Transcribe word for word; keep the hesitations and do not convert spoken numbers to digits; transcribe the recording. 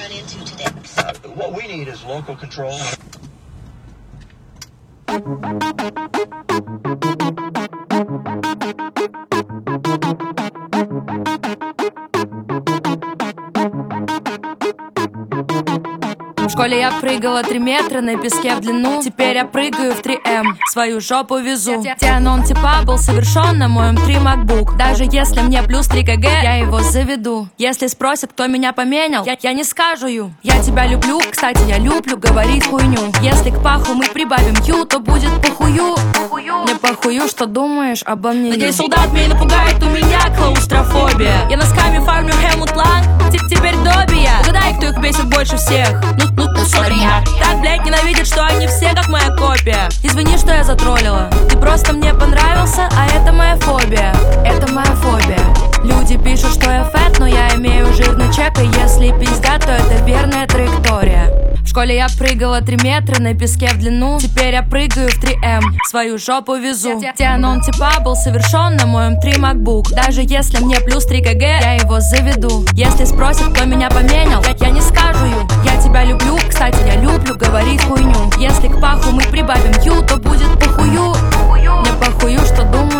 run into today? What we need is local control. В школе я прыгала три метра на песке в длину. Теперь я прыгаю в три эм, свою жопу везу. Дианон типа был совершен на моем три макбук. Даже если мне плюс три килограмма, я его заведу. Если спросят, кто меня поменял, я, я не скажу ю. Я тебя люблю, кстати, я люблю говорить хуйню. Если к паху мы прибавим ю, то будет похую. Мне похую, что думаешь обо мне. Надеюсь, солдат меня напугает, у меня клаустрофобия. Я носками фармлю Хелмут Ланг, теперь Добби я. Угадай, кто их бесит больше всех. Ну, ну, ну, сори, я. Так, блядь, ненавидят, что они все как моя копия. Извини, что я затроллила. Ты просто мне понравился, а это моя фобия. Это моя фобия. Люди пишут, что я фэт, но я имею жирный чек. И если пизда, то это верная траектория. В школе я прыгала три метра на песке в длину. Теперь я прыгаю в три эм, свою жопу везу. Дианон типа был совершен на моем три макбук. Даже если мне плюс три килограмма, я его заведу. Если спросят, кто меня поменял, я, я не скажу ю. Я тебя люблю, кстати, я люблю говорить хуйню. Если к паху мы прибавим ю, то будет похую. Мне похую, что думаю